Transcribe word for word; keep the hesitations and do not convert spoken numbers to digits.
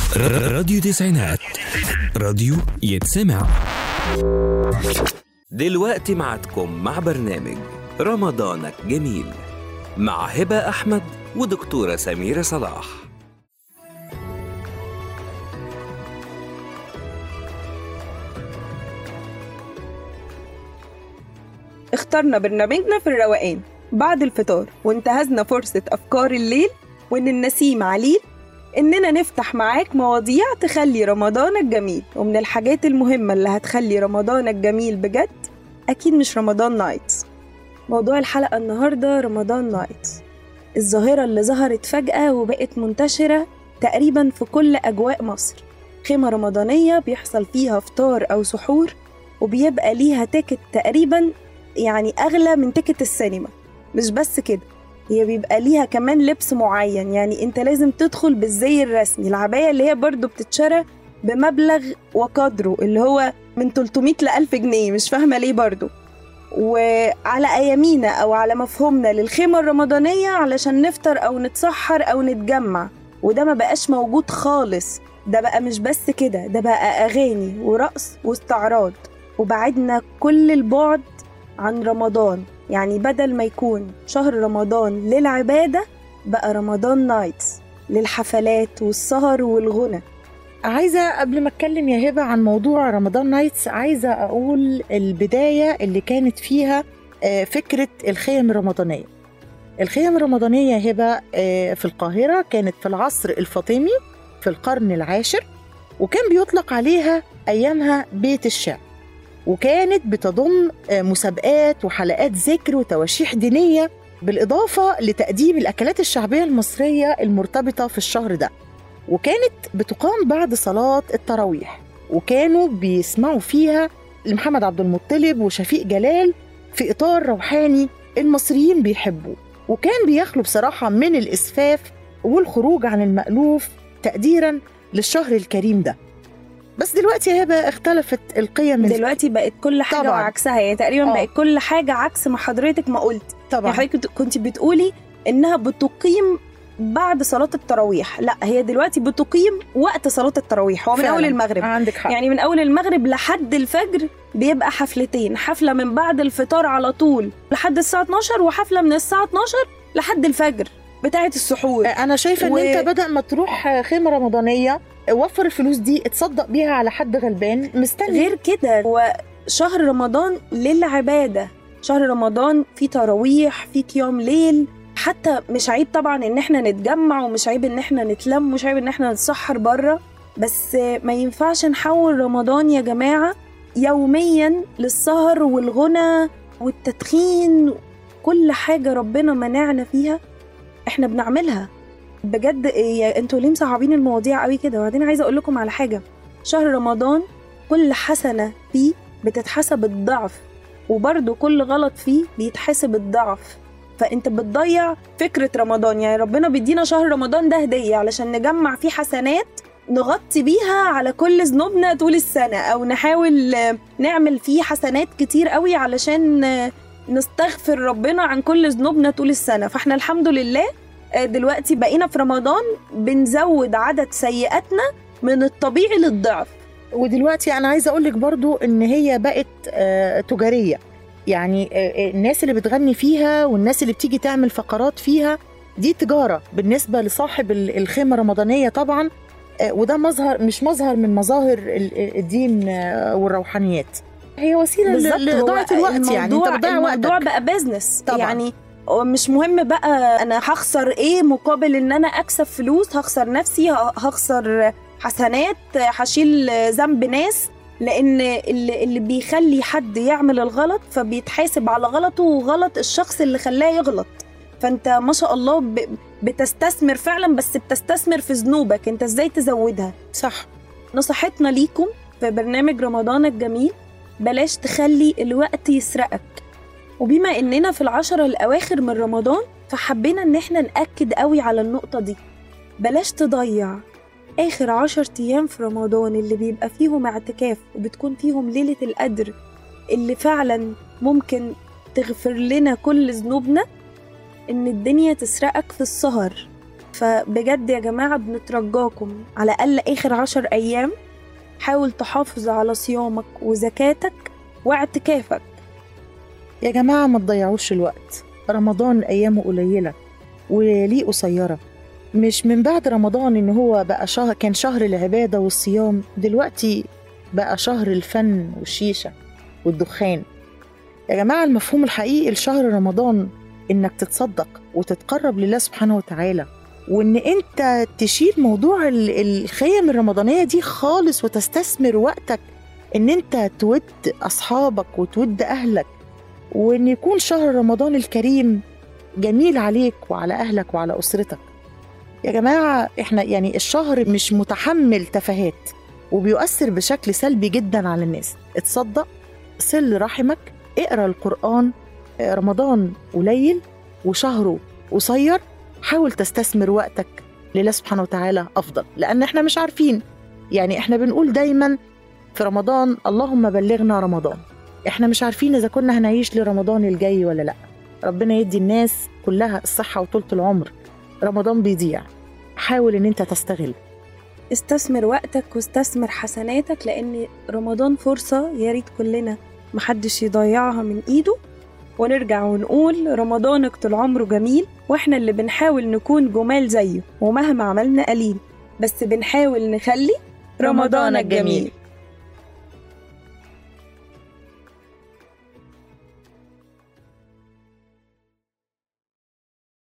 راديو تسعينات، راديو يتسمع. دلوقتي معكم مع برنامج رمضانك جميل مع هبة أحمد ودكتورة سميرة صلاح. اخترنا برنامجنا في الروقان بعد الفطار وانتهزنا فرصة أفكار الليل وإن النسيم عليل إننا نفتح معاك مواضيع تخلي رمضانك جميل. ومن الحاجات المهمة اللي هتخلي رمضانك جميل بجد أكيد مش رمضان نايتس. موضوع الحلقة النهاردة رمضان نايتس، الظاهرة اللي ظهرت فجأة وبقت منتشرة تقريبا في كل أجواء مصر. خيمة رمضانية بيحصل فيها فطار أو سحور وبيبقى ليها تيكت تقريبا يعني أغلى من تيكت السينما. مش بس كده، هي بيبقى ليها كمان لبس معين، يعني انت لازم تدخل بالزي الرسمي، العباية اللي هي برضو بتتشرى بمبلغ وقدره اللي هو من ثلاثمية ل ألف جنيه، مش فاهمة ليه برضو. وعلى أيامينا أو على مفهومنا للخيمة الرمضانية علشان نفطر أو نتسحر أو نتجمع، وده ما بقاش موجود خالص. ده بقى مش بس كده، ده بقى أغاني ورقص واستعراض، وبعدنا كل البعد عن رمضان. يعني بدل ما يكون شهر رمضان للعبادة بقى رمضان نايتس للحفلات والسهر والغنى. عايزة قبل ما اتكلم يا هبة عن موضوع رمضان نايتس، عايزة اقول البداية اللي كانت فيها فكرة الخيم الرمضانية. الخيم الرمضانية يا هبة في القاهرة كانت في العصر الفاطمي في القرن العاشر، وكان بيطلق عليها ايامها بيت الشعر، وكانت بتضم مسابقات وحلقات ذكر وتواشيح دينية، بالإضافة لتقديم الأكلات الشعبية المصرية المرتبطة في الشهر ده. وكانت بتقام بعد صلاة التراويح، وكانوا بيسمعوا فيها لمحمد عبد المطلب وشفيق جلال في إطار روحاني المصريين بيحبوه، وكان بيخلو بصراحة من الإسفاف والخروج عن المألوف تقديراً للشهر الكريم ده. بس دلوقتي يا هبة اختلفت القيم، دلوقتي بقت كل حاجة طبعاً وعكسها، يعني تقريبا أوه. بقت كل حاجة عكس ما حضرتك ما قلت. طبعا يعني حضرتك كنت بتقولي إنها بتقيم بعد صلاة التراويح، لا هي دلوقتي بتقيم وقت صلاة التراويح، هو من أول المغرب. عندك حق. يعني من أول المغرب لحد الفجر بيبقى حفلتين، حفلة من بعد الفطار على طول لحد الساعة اتناشر، وحفلة من الساعة اتناشر لحد الفجر بتاعة السحور. أنا شايفة و... إن أنت بدأ ما تروح خيمة رمضانية وفر الفلوس دي اتصدق بيها على حد غلبان مستني. غير كده، هو شهر رمضان للعبادة، شهر رمضان فيه تراويح، فيه قيام ليل. حتى مش عيب طبعا ان احنا نتجمع، ومش عيب ان احنا نتلم، ومش عيب ان احنا نتسحر بره، بس ما ينفعش نحول رمضان يا جماعة يوميا للسهر والغنى والتدخين. كل حاجة ربنا منعنا فيها احنا بنعملها بجد. إيه انتوا ليه مصعبين المواضيع قوي كده؟ وبعدين عايزه اقول لكم على حاجه، شهر رمضان كل حسنه فيه بتتحسب الضعف، وبرده كل غلط فيه بيتحسب الضعف. فانت بتضيع فكره رمضان. يعني ربنا بيدينا شهر رمضان ده هديه علشان نجمع فيه حسنات نغطي بيها على كل ذنوبنا طول السنه، او نحاول نعمل فيه حسنات كتير قوي علشان نستغفر ربنا عن كل ذنوبنا طول السنه. فاحنا الحمد لله دلوقتي بقينا في رمضان بنزود عدد سيئاتنا من الطبيعي للضعف. ودلوقتي أنا عايزة أقولك برضو إن هي بقت آه تجارية، يعني آه الناس اللي بتغني فيها والناس اللي بتيجي تعمل فقرات فيها دي تجارة بالنسبة لصاحب الخيمة الرمضانية طبعا. آه وده مظهر مش مظهر من مظاهر الدين آه والروحانيات، هي وسيلة لإضاعة الوقت. يعني انت بتضيع وقتك. الموضوع بقى بيزنس طبعا. يعني مش مهم بقى انا هخسر ايه مقابل ان انا اكسب فلوس، هخسر نفسي، هخسر حسنات، هشيل ذنب ناس، لان اللي, اللي بيخلي حد يعمل الغلط فبيتحاسب على غلطه وغلط الشخص اللي خلاه يغلط. فانت ما شاء الله بتستثمر فعلا، بس بتستثمر في ذنوبك انت ازاي تزودها. صح. نصيحتنا ليكم في برنامج رمضان الجميل، بلاش تخلي الوقت يسرقك. وبما إننا في العشرة الأواخر من رمضان فحبينا إن احنا نأكد قوي على النقطة دي. بلاش تضيع آخر عشر أيام في رمضان اللي بيبقى فيهم اعتكاف وبتكون فيهم ليلة القدر اللي فعلا ممكن تغفر لنا كل ذنوبنا، إن الدنيا تسرقك في السهر، فبجد يا جماعة بنترجاكم على الأقل آخر عشر أيام حاول تحافظ على صيامك وزكاتك واعتكافك. يا جماعة ما تضيعوش الوقت، رمضان أيامه قليلة وليه قصيرة. مش من بعد رمضان إن هو بقى شهر، كان شهر العبادة والصيام، دلوقتي بقى شهر الفن والشيشة والدخان. يا جماعة المفهوم الحقيقي لشهر رمضان إنك تتصدق وتتقرب لله سبحانه وتعالى، وإن أنت تشيل موضوع الخيم الرمضانية دي خالص وتستثمر وقتك إن أنت تود أصحابك وتود أهلك، وإن يكون شهر رمضان الكريم جميل عليك وعلى أهلك وعلى أسرتك. يا جماعة إحنا يعني الشهر مش متحمل تفاهات وبيؤثر بشكل سلبي جدا على الناس. اتصدق، صل رحمك، اقرأ القرآن. رمضان قليل وشهره قصير، حاول تستثمر وقتك لله سبحانه وتعالى أفضل، لأن إحنا مش عارفين. يعني إحنا بنقول دايما في رمضان اللهم بلغنا رمضان، إحنا مش عارفين إذا كنا هنعيش لرمضان الجاي ولا لأ. ربنا يدي الناس كلها الصحة وطولة العمر، رمضان بيضيع، حاول إن أنت تستغل. استثمر وقتك واستثمر حسناتك، لأن رمضان فرصة يا ريت كلنا محدش يضيعها من إيده. ونرجع ونقول رمضانك طول عمره جميل، وإحنا اللي بنحاول نكون جمال زيه، ومهما عملنا قليل بس بنحاول نخلي رمضانك جميل.